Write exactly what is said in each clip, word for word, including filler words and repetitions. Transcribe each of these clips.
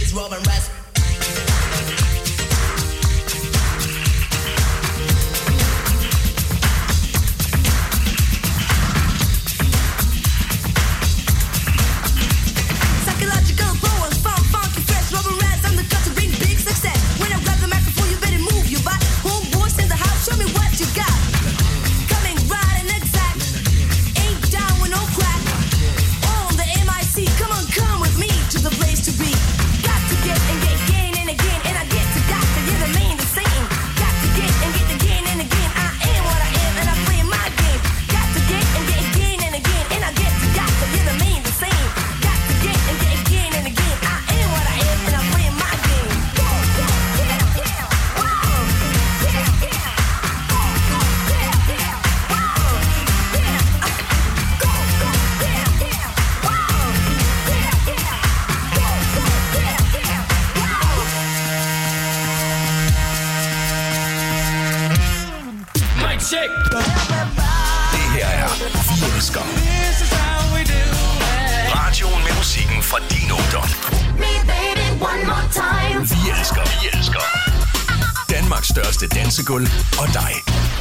fresh rub and rest. Dansegulv og dig.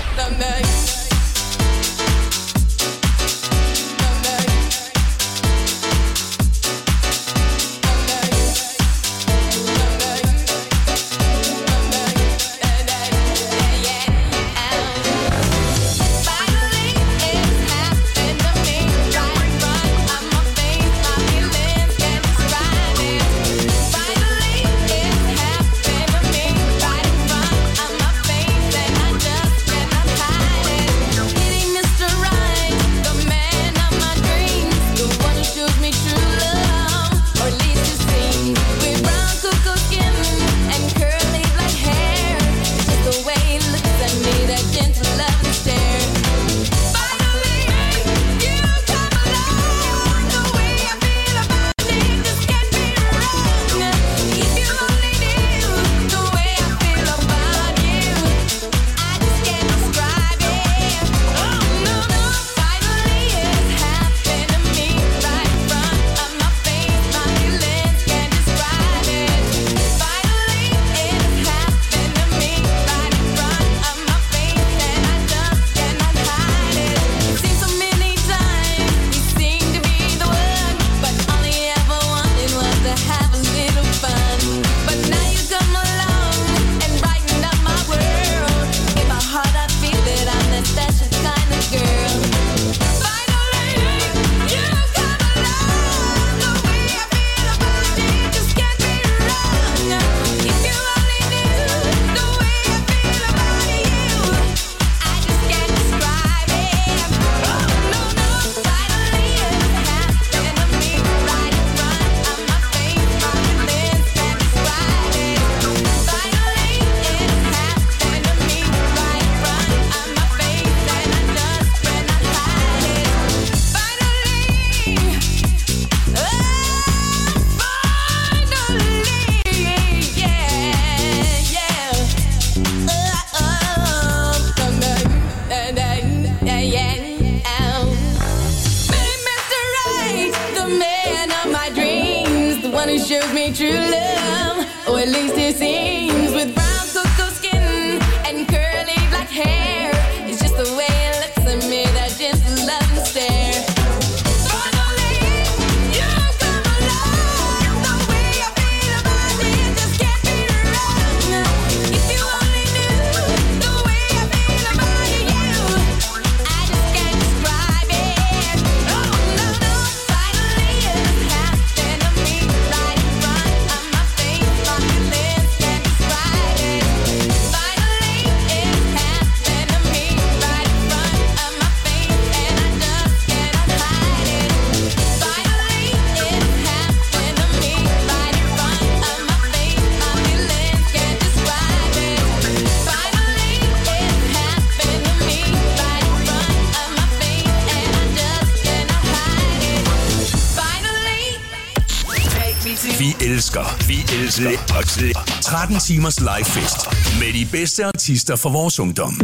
Vi elsker, vi elsker tretten timers live fest med de bedste artister fra vores ungdom.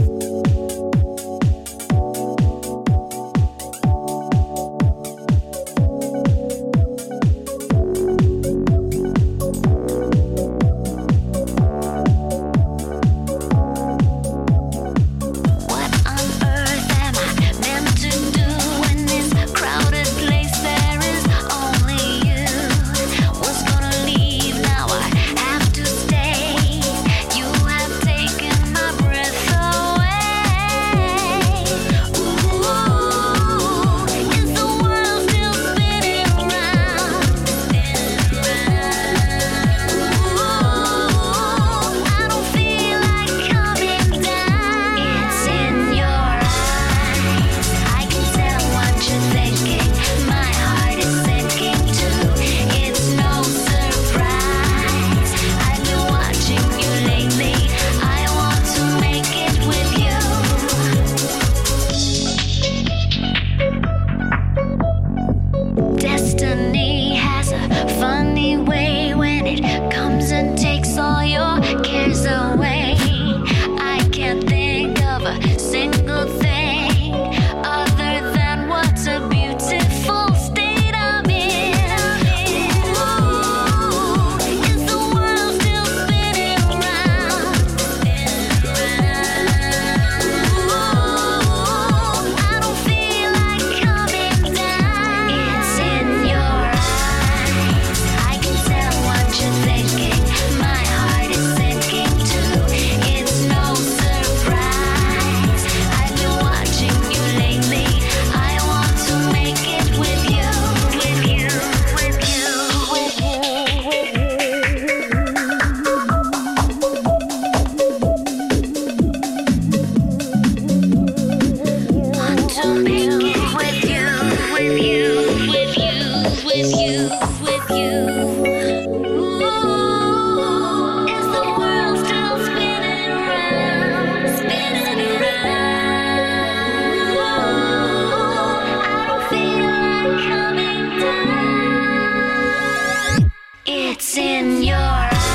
It's in your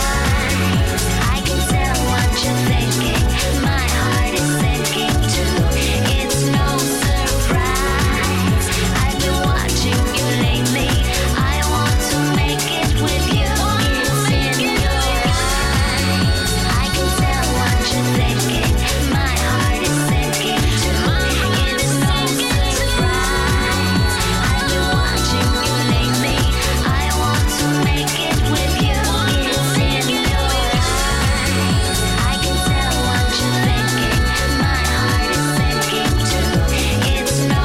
eyes. I can tell what you're thinking. My heart is sinking too. It's no surprise. I've been watching you lately. I want to make it with you. It's in your eyes. I can tell what you're thinking. My heart is sinking too. It's no surprise. I've been watching you lately. I want to make it with you. It's in your eyes. I can tell what you're thinking. My heart is sinking too. It's no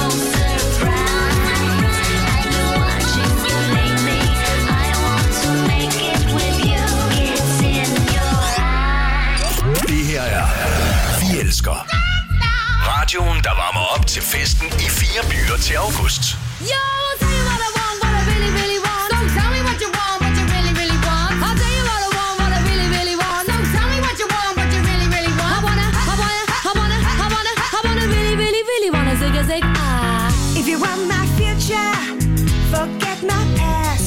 surprise. I've been watching you lately. I want to make it with you. It's in your eyes. Det her er Vi Elsker. Radioen, der varmer op til festen i fire byer til august. Yo, I'll tell you what I want, what I really, really want. So tell me what you want, what you really, really want. I'll tell you what I want, what I really, really want. So tell me what you want, what you really, really want. I wanna, I wanna, I wanna, I wanna, I wanna really, really, really wanna zig a zig ah. If you want my future, forget my past.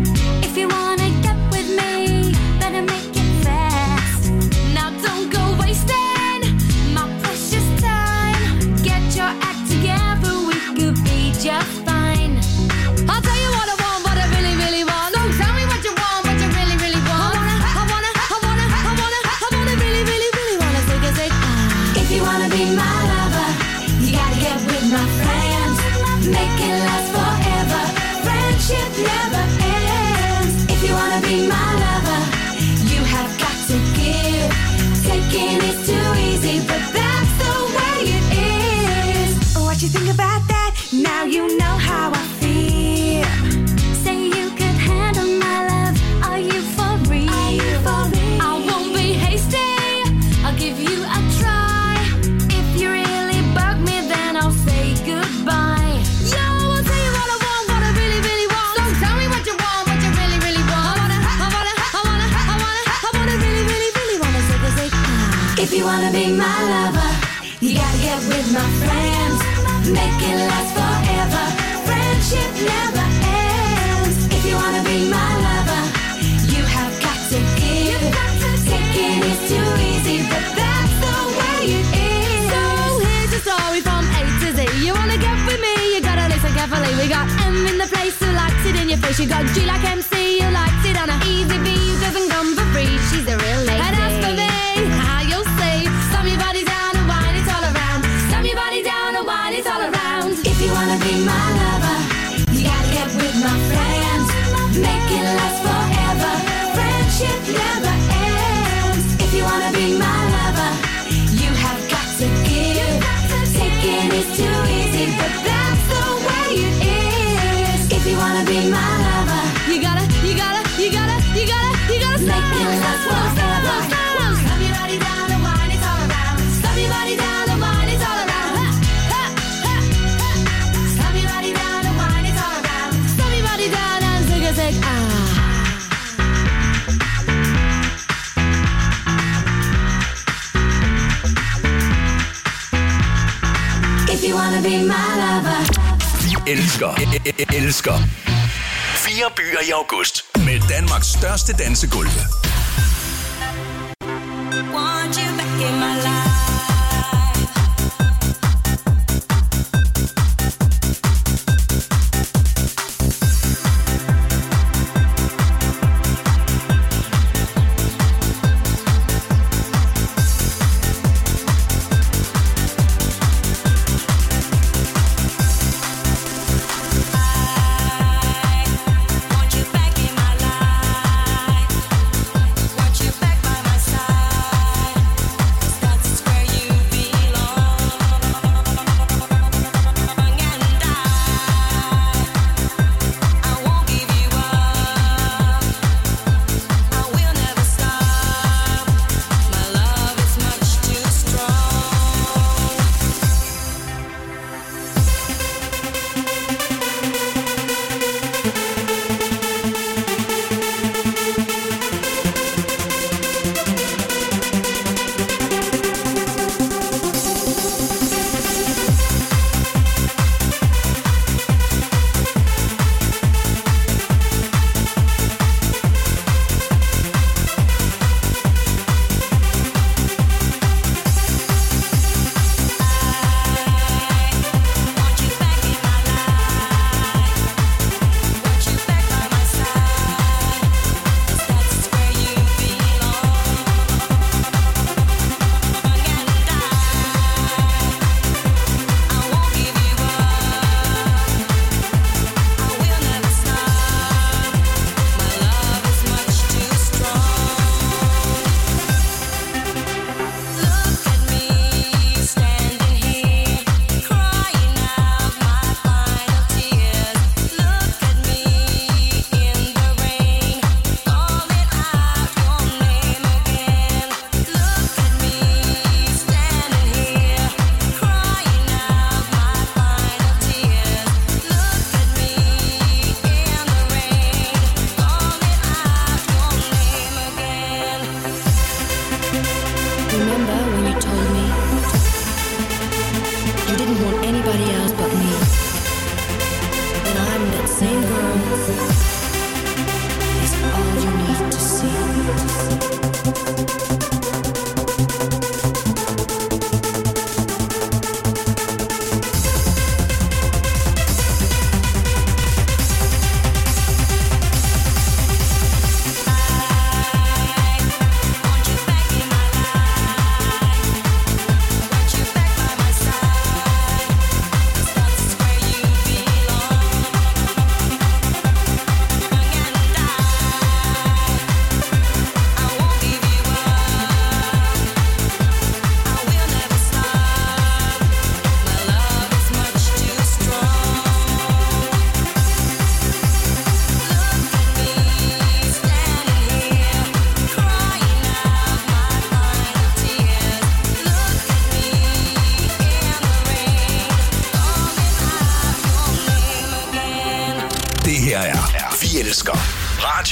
If you wanna get with me, better make it fast. Now don't go wasting my precious time. Get your act together, we could be just fine. I'll tell you what I want, what I really, really want. So tell me what you want, what you really, really want. I wanna, I wanna, I wanna, I wanna, I wanna really, really, really wanna zig a zig ah. If you wanna be my lover, you gotta get with my friends. Make it last forever. Friendship never ends. If you wanna be my lover, you have got to give. Taking is too easy, but that's the way it is. What you think about that? Now you know how I feel. Say you could handle my love. Are you for real? Are you for real? I won't be hasty. I'll give you a try. If you really bug me, then I'll say goodbye. Yo, I'll tell you what I want, what I really, really want. So tell me what you want, what you really, really want. I wanna, I wanna, I wanna, I wanna, I wanna really, really, really wanna zig a zig ah. If you wanna be my lover, you gotta get with my friends. Make it last forever. Friendship never ends. If you wanna be my lover, you have got to give. Taking is too easy, but that's the way it is. So here's the story from A to Z. You wanna get with me, you gotta listen carefully. We got M in the place who likes it in your face. You got G like M C who likes it on a easy V who doesn't come for free. She's a real lady. And as for me, how you'll say, slam your body down and wine it all around. Slam your body down and wine it all around. If you wanna be my lover, you gotta get with my friends. Make it last forever. Friendship never ends. If you wanna be my lover, you have got to give. Taking is too easy, but that's the way it is. If you wanna be my lover, You gotta, you gotta, you gotta, you gotta, you gotta make it last forever. Slam your body down and wine it all around. Slam your body down and wine it all around. Ha, ha, ha, ha. Slam your body down and wine it all around. Slam your body down and zig a zig ah. If you wanna be my lover. Vi elsker, e- e- elsker. Fire byer i august med Danmarks største dansegulve. Want you back in my life. Want you back in my life. Want you back by my side.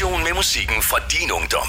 station med musikken fra din ungdom.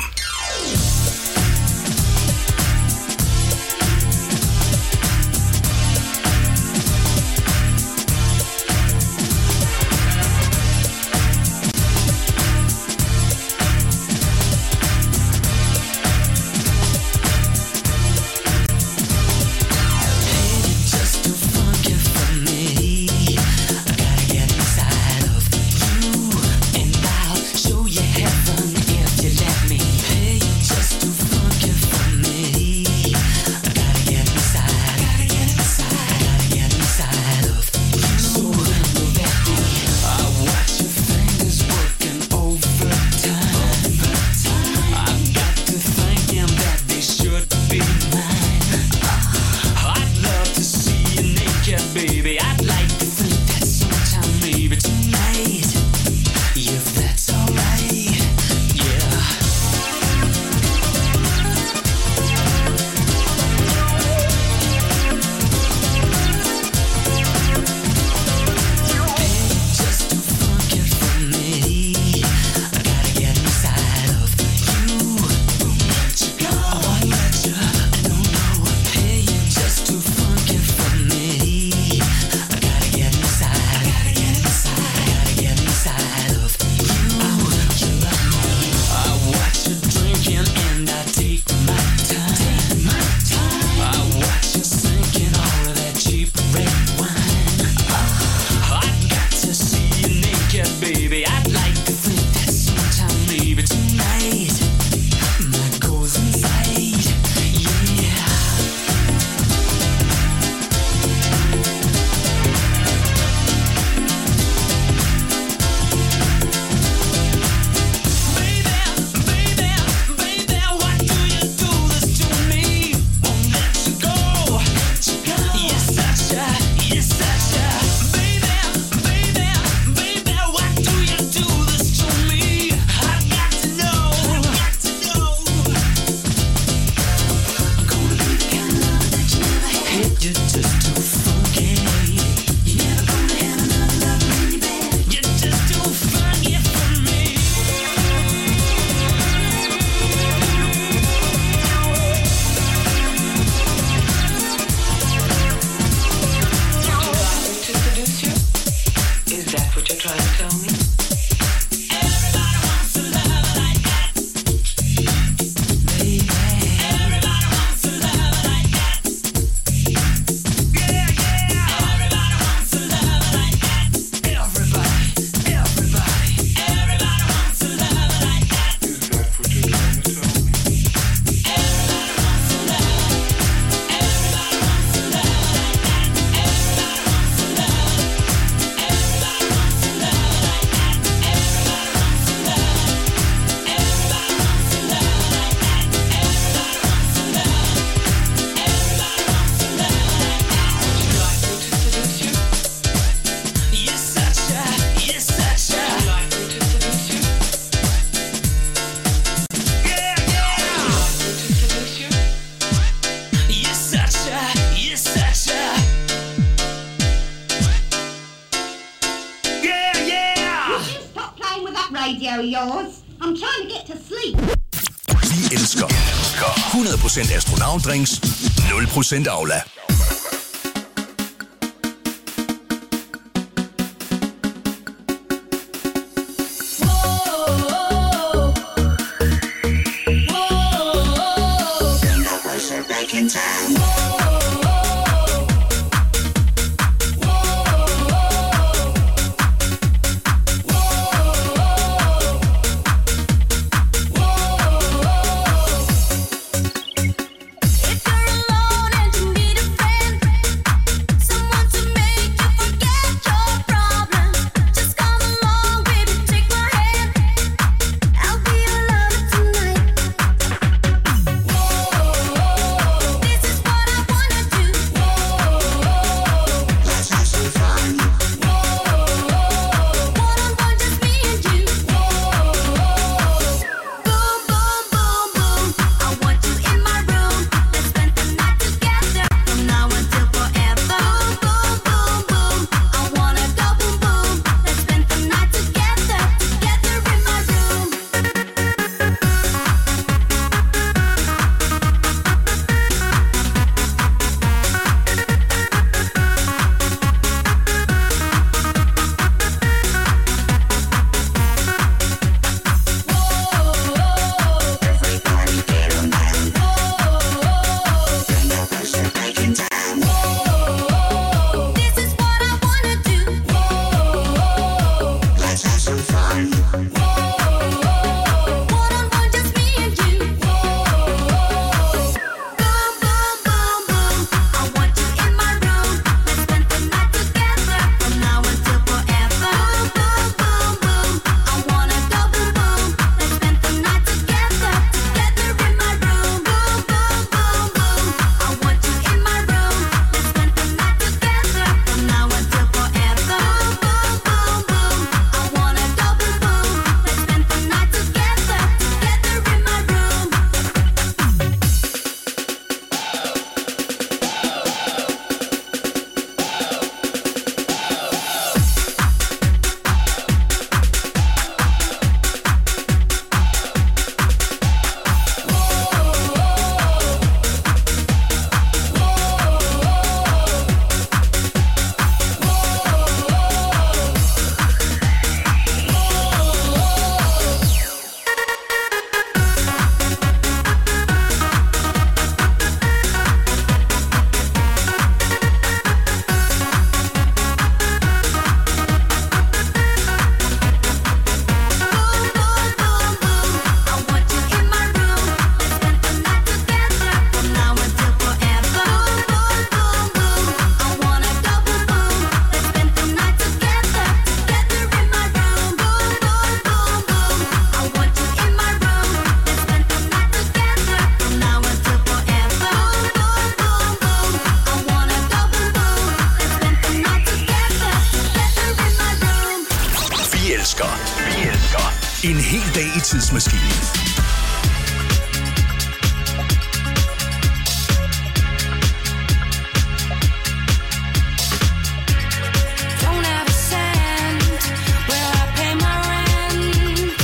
Vi elsker hundrede procent astronautdrinks, nul procent Aula. This is Tidsmaskinen. Don't have a cent. Will I pay my rent?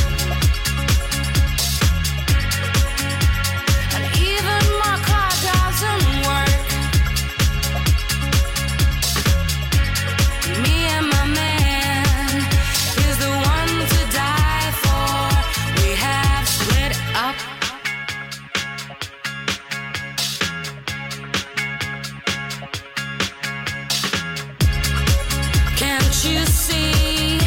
And even my car doesn't work. Me and my man is the one to die for. We have split up. Can't you see?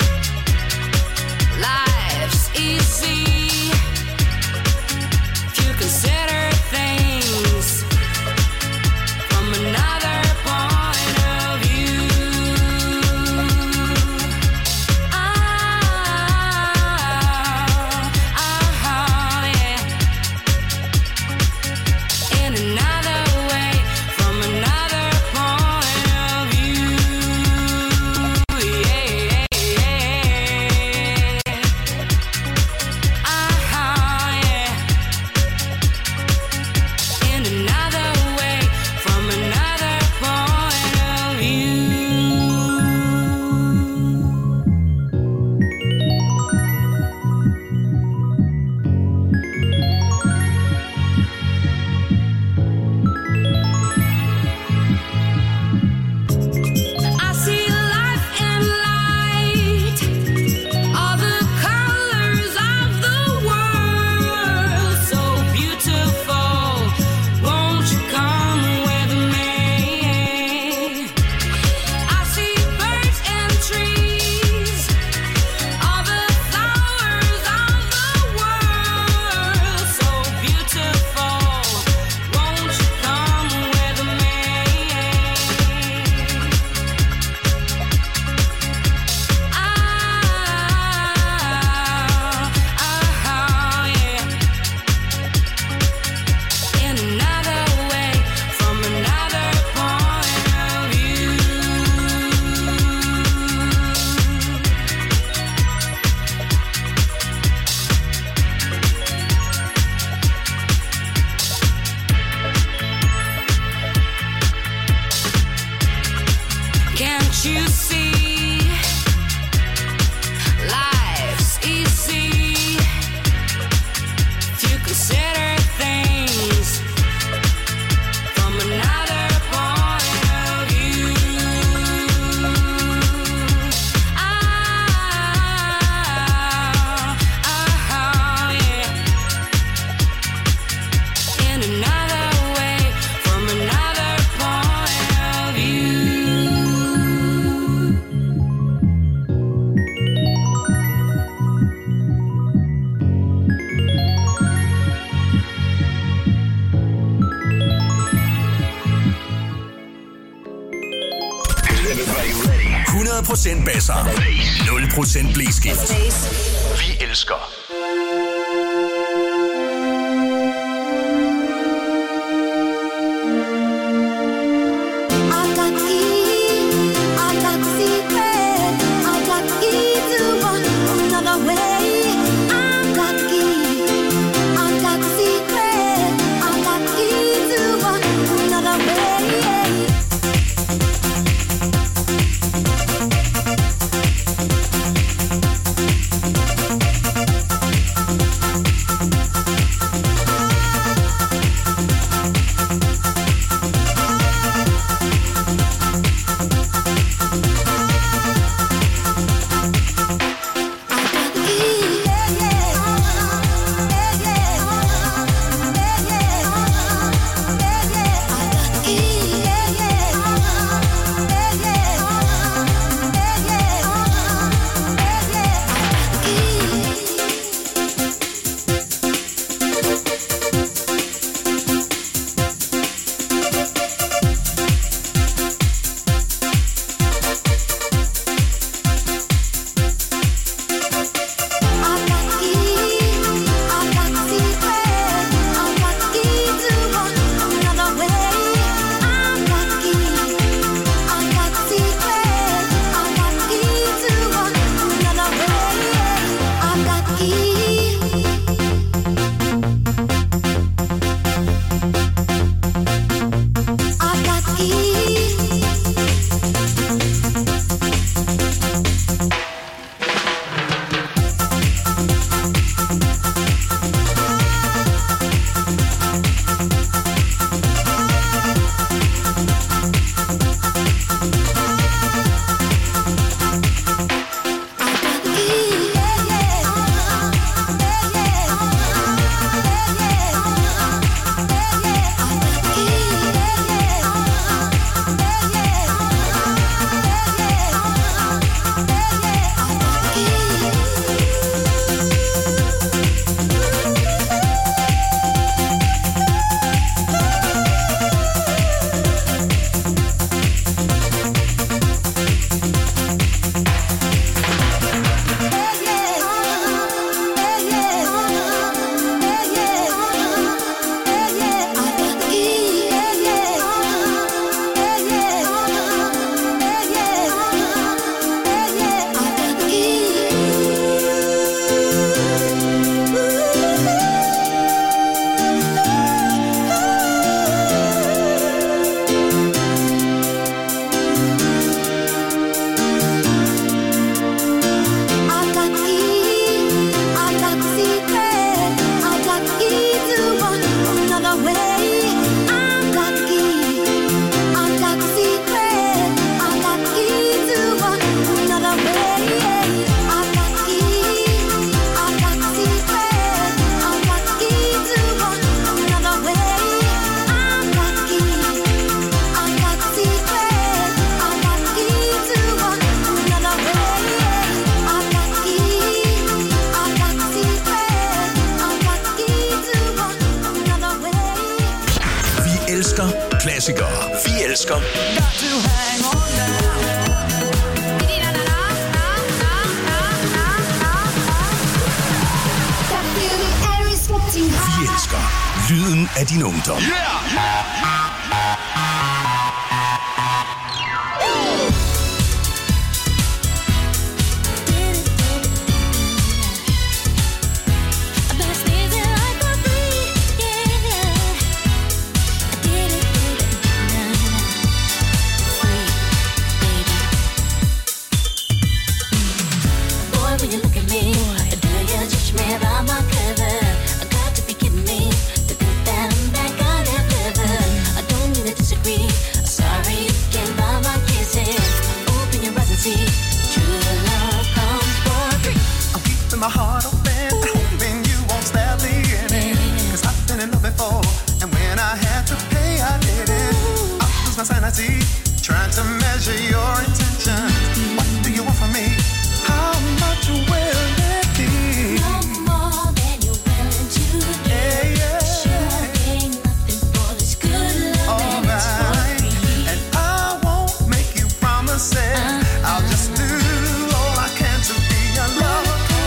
Life's easy if you consider things from another point of view. Ah, ah, yeah. In another way, from another point of view. Yeah, yeah, yeah. Ah, yeah. In another way, from another point of view. I see life and light, all the colors of the world, so beautiful. Won't you come with me? I see birds and trees, all the flowers of the world, so beautiful. Won't you come with me? Ah, ah, yeah. In another way, from another point of view. Can't you see? Life's easy if you consider things from another point of view. Ah, ah, yeah. In another way, from another point of view. hundrede procent basser. nul procent blæskift. Vi elsker. I got key, I got secret, I got key to run another way. I got key, I got secret, I got key to run another way. elsker klassikere. Vi elsker Vi elsker lyden af din ungdom. My heart open, hoping you won't stab me in it. Cause I've been in love before, and when I had to pay, I did it. I lose my sanity, trying to measure your intentions. What do you want from me? How much will it be? No more than you're willing to do. Yeah, yeah. Sure ain't nothing for this good love. Alright, and I won't make you promises. Uh-huh. I'll just do all I can to be your lover.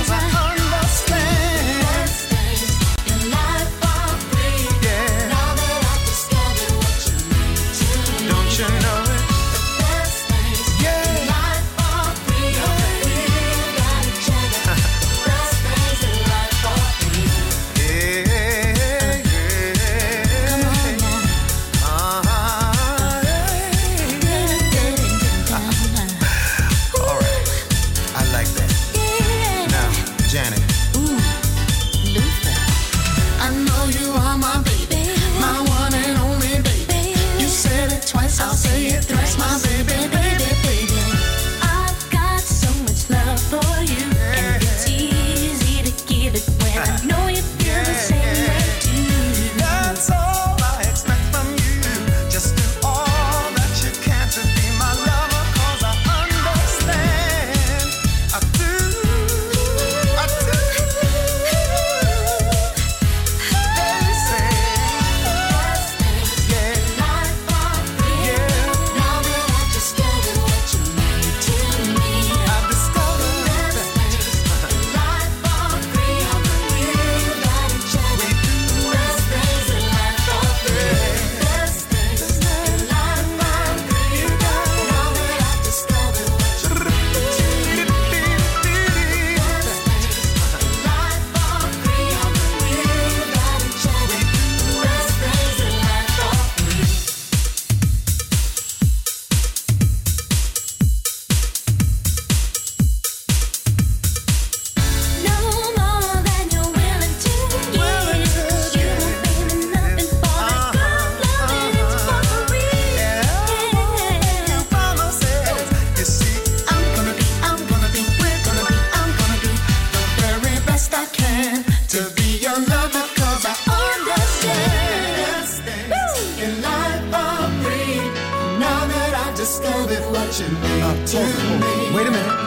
Wait a minute.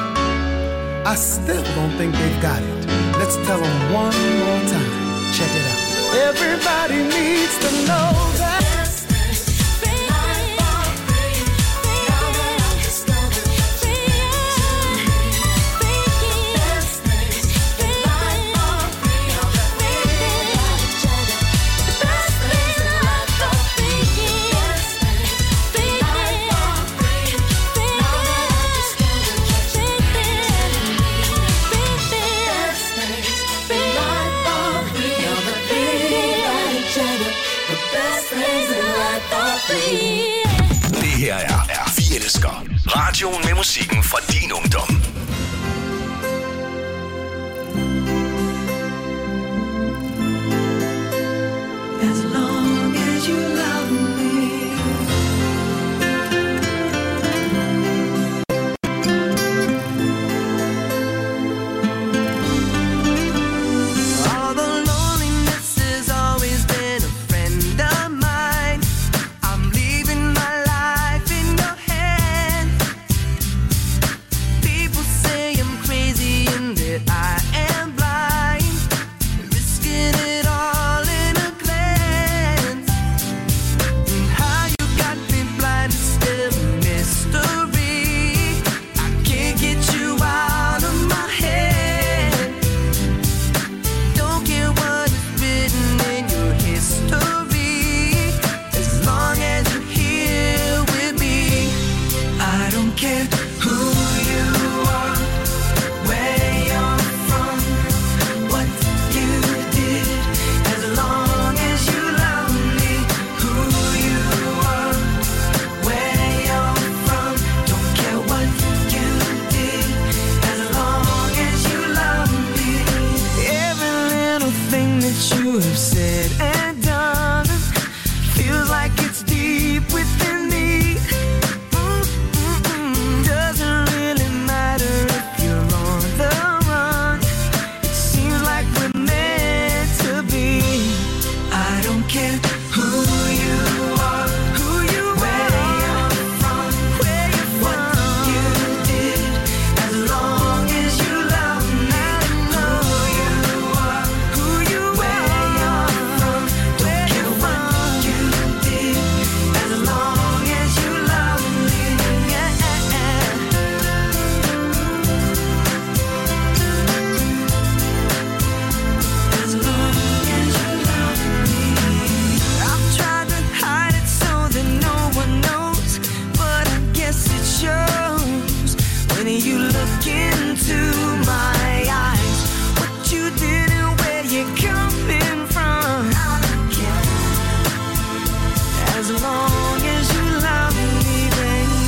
I still don't think they've got it. Let's tell them one more time. Check it out. Everybody needs to know that. Det her er, er Vi elsker. Radioen med musikken fra din ungdom. As long as you love me. People care who you are, who you where you're from, where you're from, what you did, as long as you love me. Who you are, who you where you're from, where you're from, what you did, as long as you love me. Yeah. As long as you love me. I've tried to hide it so that no one knows, but I guess it shows when you look into my eyes. What you did and where you're coming from, I don't care. As long as you love me, baby.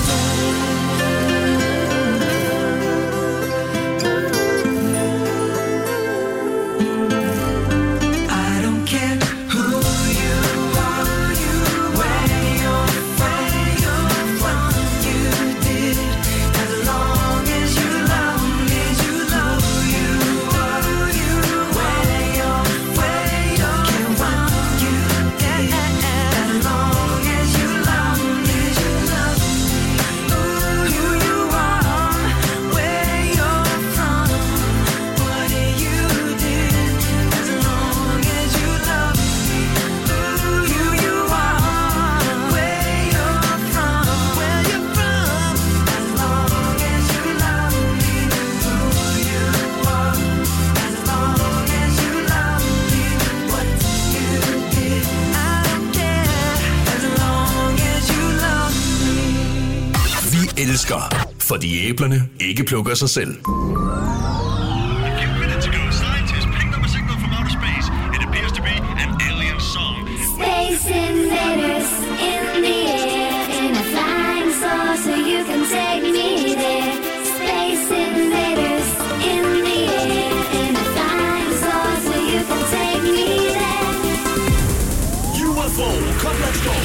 I don't care who you are, you where you're from, what you did, as long as you love me, you love you are, you where you're, where you're from, what you did, as long as you love me, you love me. Ooh, who you are, where you're from, what you did, as long as you love me. Ooh, who you are, where you're from, where you're from, as long as you love me. Who you are, as long as you love me. What you did, I don't care, as long as you love me. Vi elsker, fordi æblerne ikke plukker sig selv. A few minutes ago, scientists picked up a signal from outer space. It appears to be an alien song. Space invaders in the air in a flying saucer, you can take me there. Space invaders in the air in a flying saucer, you can take me there. U F O, kom, let's go!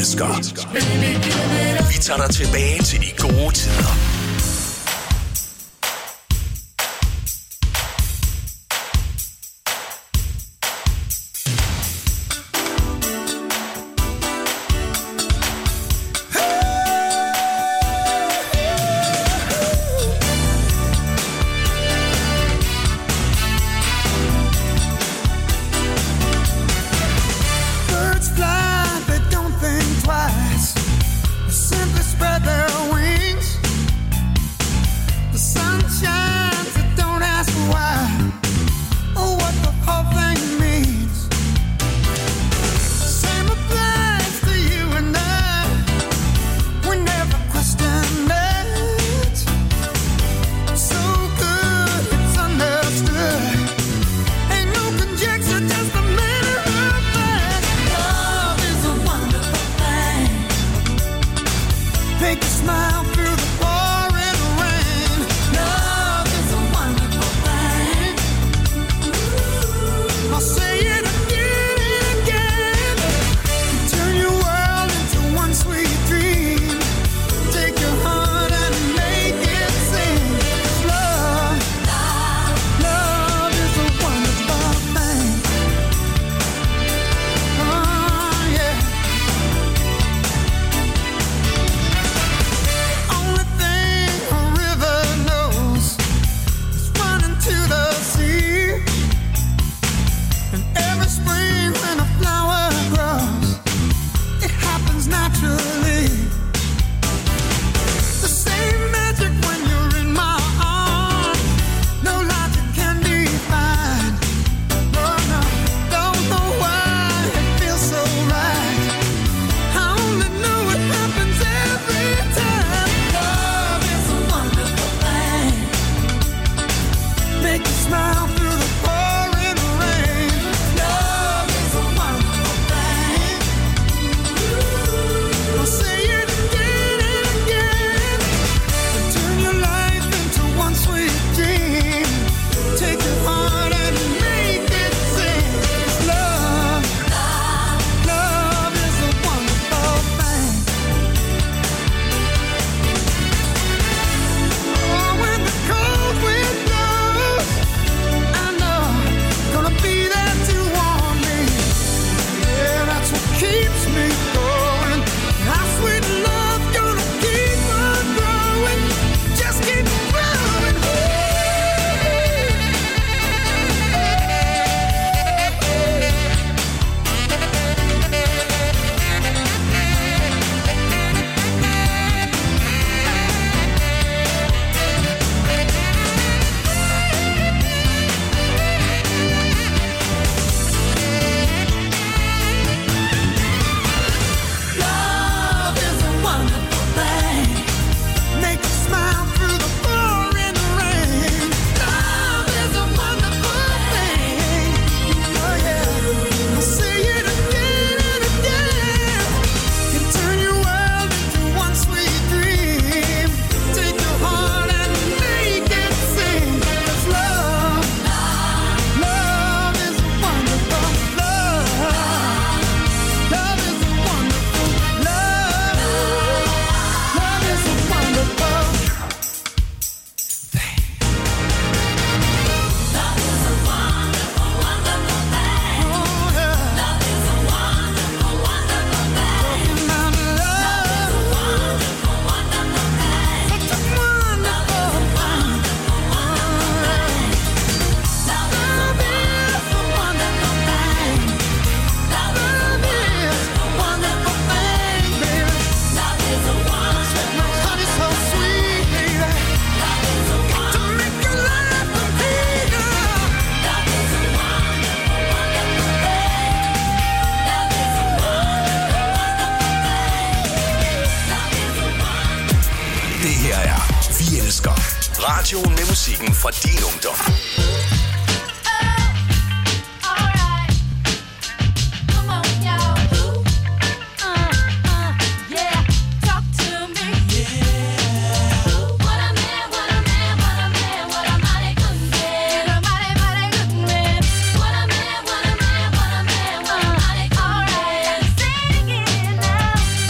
elsker. Vi tager dig tilbage til de gode tider. Birds fly, they don't think twice. They simply spread their wings. The sun shines, they don't ask why or what the whole thing means. Same applies to you and I. We never question it. So good, it's understood. Ain't no conjecture, just a matter of fact. Love is a wonderful thing. Make you smile through the pouring rain. Love is a wonderful thing. I'll say it again and again. Turn your world into one sweet dream. Take your heart and make it sing. Love, love is a wonderful thing. Oh yeah. Only thing a river knows is running to the sea. And every spring when a flower grows, it happens naturally. The same magic when you're in my arms. No logic can define. Oh no, don't know why it feels so right. I only know it happens every time. Love is a wonderful thing. Make you smile through the pouring rain. Love is a wonderful thing. I'll say it again and again. Turn your life into one sweet dream. Take your heart and make it sing. Love, love is a wonderful thing. Oh, when the cold wind blows, I know gonna be there to warm me. Yeah, that's what keeps me going. Our sweet love gonna keep on growing. Just keep growing. Love is a wonderful thing. Make you smile through the pouring rain. Love is a wonderful thing. Oh yeah, I'll say it again and again. Can turn your world into one sweet dream. Take your heart and make it sing. 'Cause love, love is a wonderful love. Love is a wonderful love. Love is a wonderful thing. Love is a wonderful, wonderful thing. Oh yeah. Love is a wonderful, wonderful thing. Talking about love. Wonderful, wonderful thing. Such a wonderful thing. Love is a wonderful thing. Love is a wonderful thing, baby. Love is a wonderful, honey, so sweet, baby. Love is a wonderful, to make your life complete. Love is a wonderful, wonderful thing. Love is a wonderful, wonderful thing. Det her er Vi Elsker. Radioen med musikken fra din ungdom. Alright, come on, y'all. Uh, uh, yeah, talk to me. What a man, what a man, what a man, what a mighty good man. What a mighty, mighty good man. What a man, what a man, what a man, what a mighty good man. Alright, sing it now.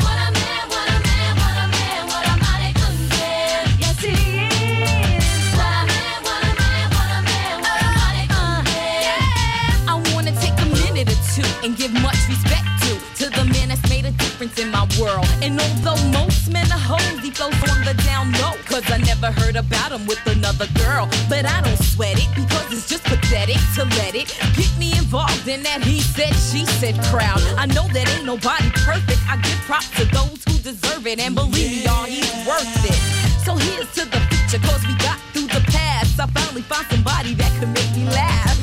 give much respect to, to the man that's made a difference in my world. And although most men are hoes, he flows on the down low, cause I never heard about him with another girl. But I don't sweat it, because it's just pathetic to let it get me involved in that he said, she said crowd. I know that ain't nobody perfect, I give props to those who deserve it, and believe me y'all, he's worth it. So here's to the future, cause we got through the past. I finally found somebody that could make me laugh.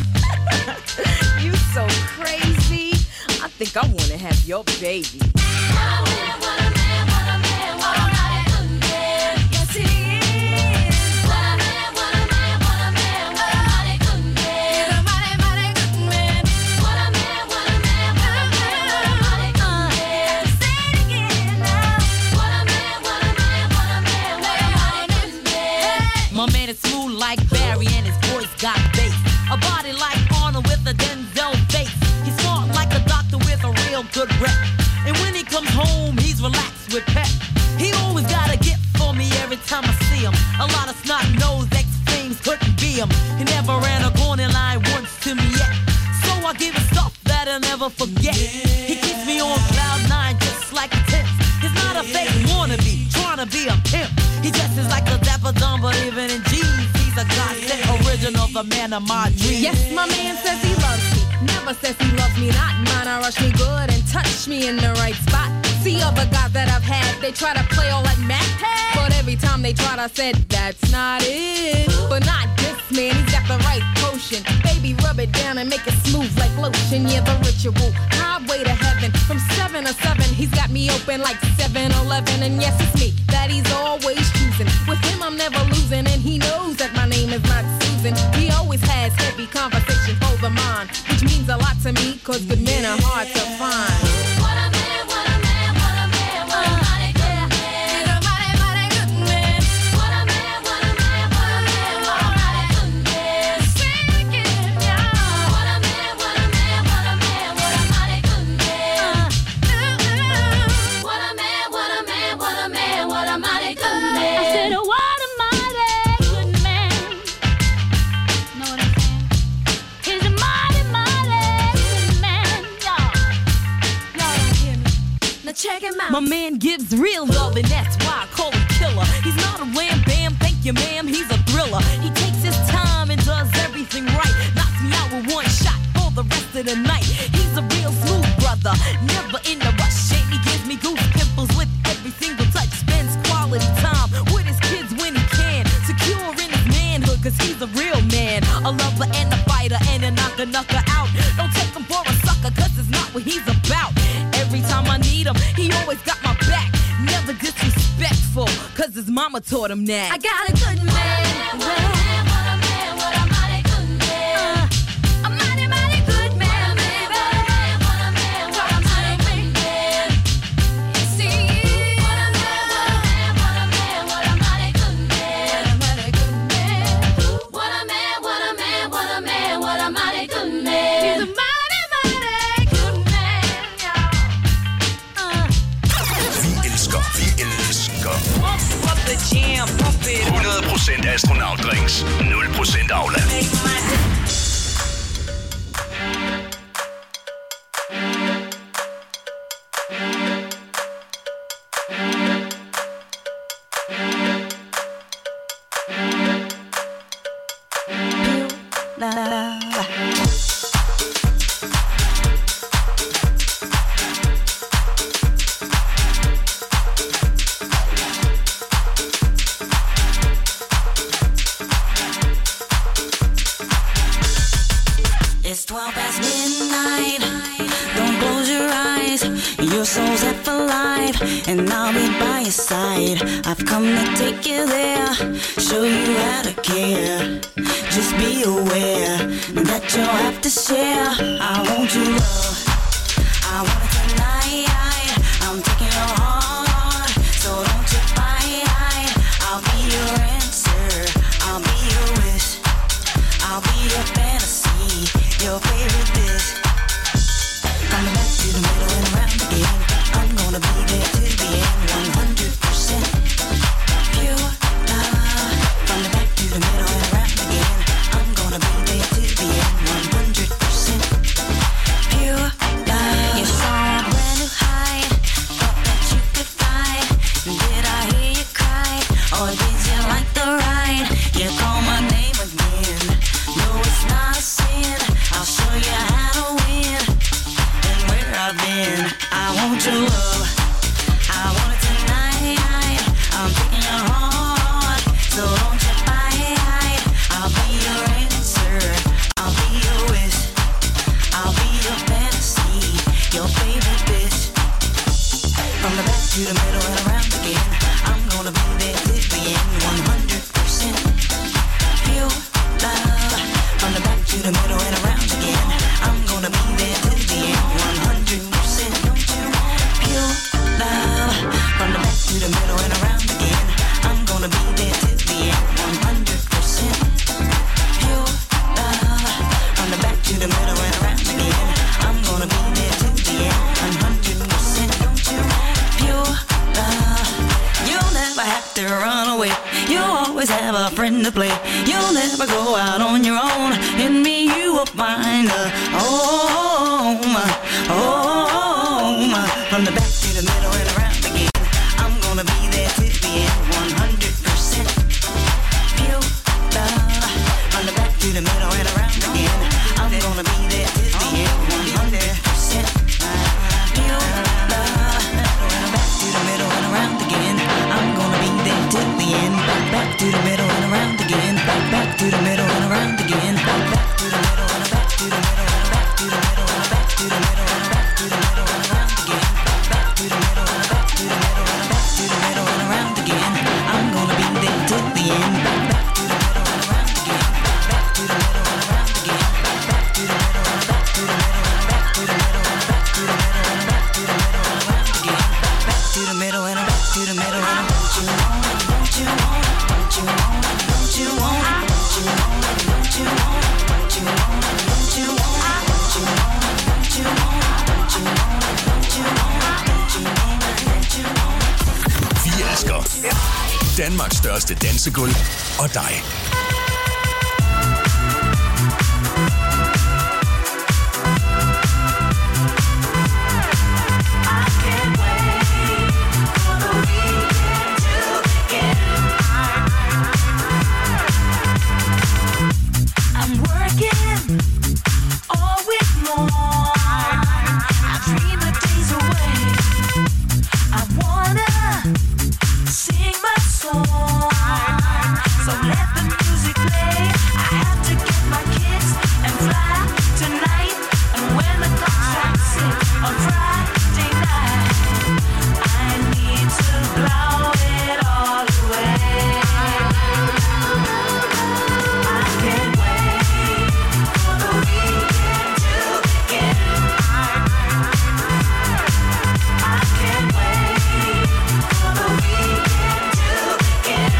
You so crazy, I think I wanna have your baby. What a man, what a man, what a man, what a mighty good man. Yes he is. What a man, what a man, what a man, what a mighty good man. He's a mighty, mighty good man. What a man, what a man, what a man, what a mighty good man. Say it again now. What a man, what a man, what a man, what a mighty good man. My man is smooth like Barry and his voice got bass. A body like Arnold with a Denzel face. He's smart like a doctor with a real good rep. And when he comes home, he's relaxed with pep. He always got a gift for me every time I see him. A lot of snot-nosed ex-flames couldn't be him. He never ran a corner line once to me yet. So I give him stuff that I'll never forget. He keeps me on cloud nine just like a tenth. He's not a fake wannabe, trying to be a pimp. He dresses like a dapper dumb, but even in jeans, he's a godsend original, the man of my dreams. Yes, my man says he loves me. Never says he loves me not. Mine, I rush me good and touch me in the right spot. See other guys that I've had, they try to play all like Mac. But every time they tried, I said, that's not it. But not this man, he's got the right potion. Baby, rub it down and make it smooth like lotion. Yeah, the ritual, highway to heaven. From seven to seven, he's got me open like seven eleven. And yes, it's me that he's always choosing. With him, I'm never losing. And he knows that my name is not Susan. He always has heavy conversation over mine, which means a lot to me, cause good men are hard to find. What a man, what a man, what a man, what a mighty good man. He's a mighty, mighty good man. What a man, what a man, what a man, what a mighty good man. Sing it again, y'all. What a man, what a man, what a man, what a mighty good man. What a man, what a man, what a man, what a mighty good man. I said, what a mighty good man. Know what I'm saying? He's a mighty, mighty good man, y'all. Y'all don't hear me. Now check him out. My man gives real love, and that's why I call him killer. He's not a wham bam, thank you ma'am, he's a thriller. He takes his time and does everything right. Knocks me out with one shot for the rest of the night. He's a real smooth brother, never in a rush. And he gives me goose pimples with every single touch. Spends quality time with his kids when he can. Secure in his manhood, cause he's a real man. A lover and a fighter and a knocker knocker out. Don't take him for a sucker, cause it's not what he's about. Every time I need him, he always got my back. Never disrespectful, cause his mama taught him that. I got a good man. What a man, what a man, what a mighty good man. Uh, a mighty, mighty good man, baby. What a man, what a man, what a mighty good man. Yes, he is. What a man, what a man, what a man, what a mighty good man. What a mighty good man. What a man, what a man, what a man, what a mighty good man. He's a mighty, mighty good man, y'all. Uh. Vi elsker, vi elsker Pump up the jam, pump it up. hundrede procent astronautdrinks, nul procent Aula. Make my It's twelve past midnight. Don't close your eyes. Your soul's half alive, and I'll be by your side. I've come to take you there, show you how to care. Just be aware that you'll have to share. I want your love. I want it tonight. I'm taking your heart, so don't you fight. I'll be your answer. I'll be your wish. I'll be your fantasy, your favorite dish. Coming back to the middle and around again. I'm gonna be there to the end, one hundred percent pure love. From the back to the middle and around again. I'm gonna be there to the end, one hundred percent pure love. again. I want your love. I want it tonight. I'm taking your heart, so won't you fight? I'll be your answer. I'll be your wish. I'll be your fantasy, your favorite bitch. From the back to the middle and around again. I'm gonna be there till the end, one hundred percent pure love. From the back to the middle and around again. I'm gonna be there till the end, one hundred percent pure love. From the back to the middle and around again. I'm gonna be there till the end, one hundred percent pure love. From the back to the middle and around again. I'm gonna be there till the end, one hundred percent pure love. You'll never have to run away. You'll always have a friend to play. You'll never go out on your own. In me you will find a home, home. From the back to the middle and around again. I'm gonna be there till the end, one hundred percent pure love. From the back to the middle and around again. I'm gonna be there till the end, one hundred percent pure love. Back to the middle and around again. I'm gonna be there till the end. Back, back to the middle and around again. Back, back to the middle and around again. Back, back to the middle and back to the middle and back to the middle and back to the middle and back to the middle and around again. Back, back to the middle and back to the middle and back to the middle and around again. I'm gonna be there till the end. Back, back to the middle and around again. Back, back to the middle and around again. Back, back to the middle and back to the middle and back to the middle and back to the middle and back to the middle and around again. Back, back to the middle and back to the middle and don't you want it? Don't you want it? Don't you want it? Don't you want it? Don't you want it? Don't you want it? Don't you want it? Don't you want it? Don't you want it? Don't you want it? Don't you want it? Don't you want it? Don't you want it? Don't you want it? Vi elsker Danmarks største dansegulv og dig. I'm working all week long. I dream the days away. I wanna sing my song. So let the music play. I have to get my kids and fly tonight. And when the clock strikes six on Friday night, I need to blow it all away. I can't wait for the weekend to begin. I can't wait for the weekend to begin.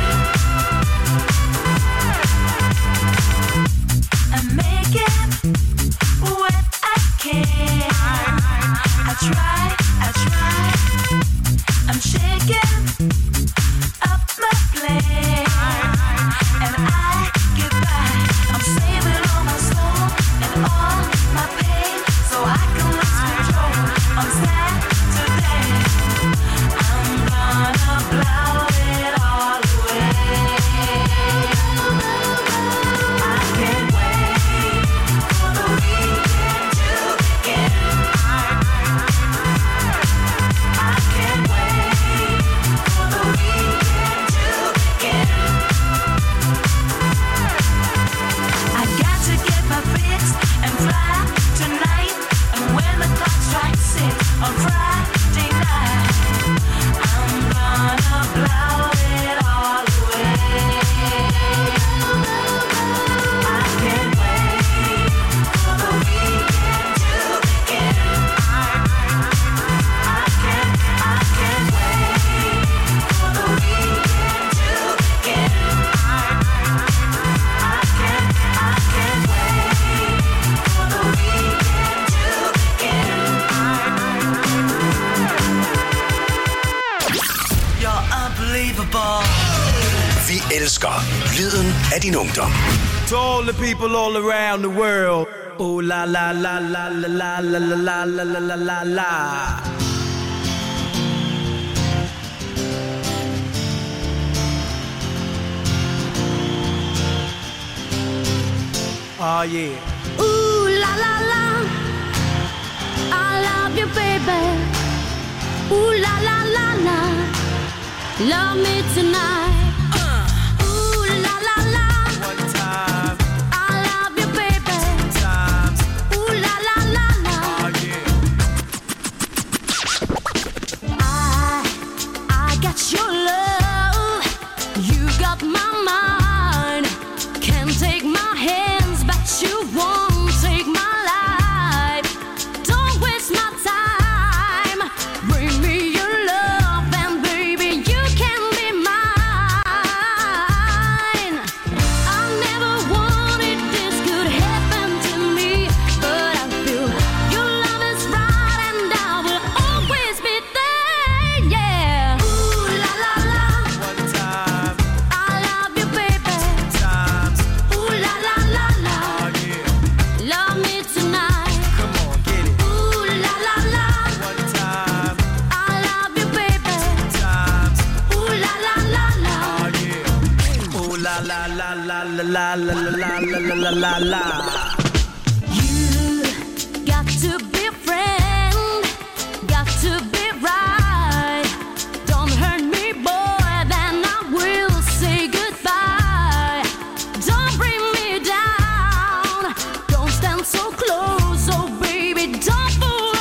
I'm making what I can. I try, I try. I'm shaking up my plate, and I get by. I'm saving all my soul and all my pain, so I can lose control on Saturday. I'm gonna blow it all away. I can't wait for the weekend to begin. I can't wait for the weekend to begin. I got to get my fix and fly tonight. And when the clock strikes six on Friday night, I'm gonna blow it all away. I can't wait for the weekend to begin. I can't, I can't wait for the weekend to begin. I can't, I can't wait for the weekend to begin. You're unbelievable. Vi elsker lyden af din ungdom. To all the people all around the world. Oh la la la la la la la la la la la la la. Oh yeah. Ooh la la la, I love you, baby. Ooh la la la la. Love me tonight. Ooh la la la. One time, I love you, baby. two times, Ooh la la la la. oh yeah. I I got your love. You got my mind. Can't take my hands, but you won't take my life. Don't waste my time. Bring me your love, and baby, you can be mine. I never wanted this could happen to me, but I feel your love is right, and I will always be there. Yeah. Ooh la la la. One time, I love you, baby. times, Ooh la la la la. oh yeah. Love me tonight. Come on, get it. Ooh la la la. One time, I love you, baby. times, Ooh la la la la. oh yeah. Ooh la la la la la la la la la la la la. You got to be a friend, got to be right. Don't hurt me, boy, then I will say goodbye. Don't bring me down, don't stand so close, oh baby, don't fool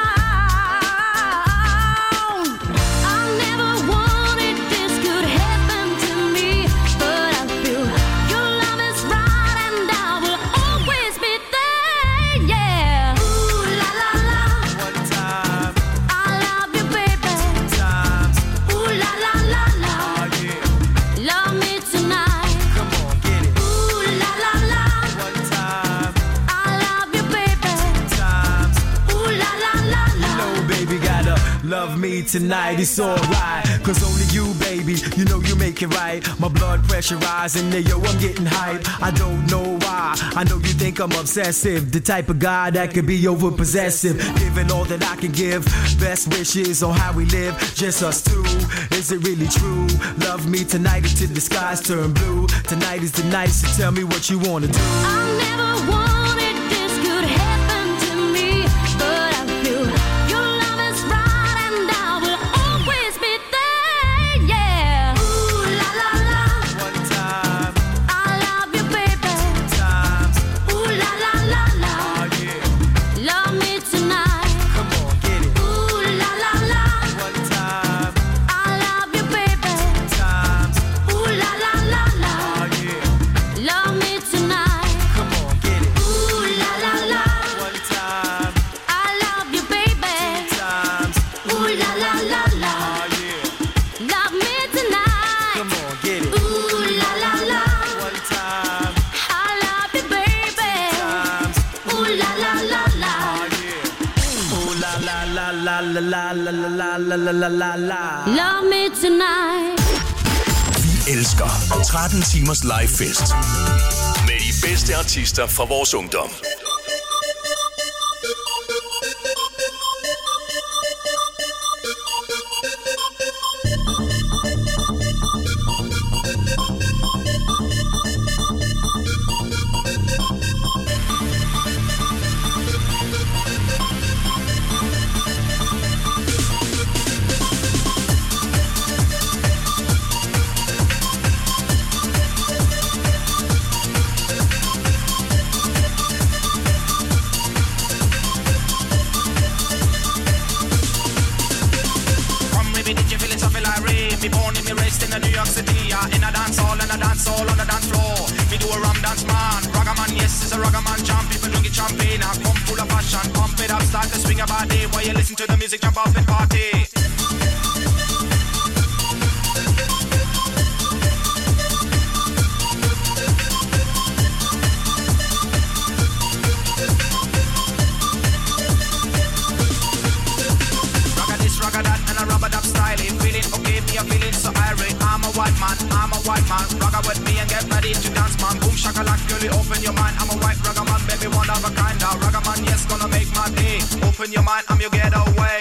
around. I never wanted this could happen to me, but I feel your love is right, and I will always be there. Yeah. Ooh la la la. One time, I love you, baby. times, Ooh la la la la. oh yeah. Love me tonight. Come on, get it. Ooh la la la. One time, I love you, baby. times. Ooh la la la la. No, baby, gotta love me tonight, it's alright. Cause only you, baby, you know you make it right. My blood pressure rising, there, yo, I'm getting hype. I don't know why, I know you think I'm obsessive. The type of guy that could be over possessive. Giving all that I can give, best wishes on how we live, just us two. Is it really true? Love me tonight until the skies turn blue. Tonight is the night, so tell me what you wanna do. I never wanted this could happen to me, but I feel your love is right, and I will always be there. Yeah. Ooh la la la. One time, I love you, baby. times, Ooh la la la la. oh yeah. Love me tonight. Come on, get it. Ooh la la la. One time, I love you, baby. times, Ooh la la la la. oh yeah. Love me tonight. Come on, get it. Ooh la la la. One time, I love you, baby. times, Ooh la la la la. oh yeah. Love me tonight. Come on, get it. Ooh la la la. One time, I love you, baby. times, Ooh la la la la. oh yeah. Ooh la la la la la la la la la la la la la. Love me tonight. Vi elsker tretten timers live fest med de bedste artister fra vores ungdom. Come with me, did you feel it? Something like rain. Me born in me raised in the New York City. Yeah, in a dance hall and a dance hall on the dance floor. Me do a rum dance man, ragaman, yes, it's a ragaman jump. People don't get champagne, I come full of passion. Pump it up, start to swing your body while you listen to the music, jump up and party. Ragga this, ragga that, and a rubber dub style. Feeling okay, me a feeling so irate. I'm a white man, I'm a white man. Ragga with me and get ready to dance, man. Boom shakalak, girlie, open your mind. I'm a white ragga man, baby, one of a kind. Now ragga man, yes, gonna make my day. Open your mind, I'm your getaway.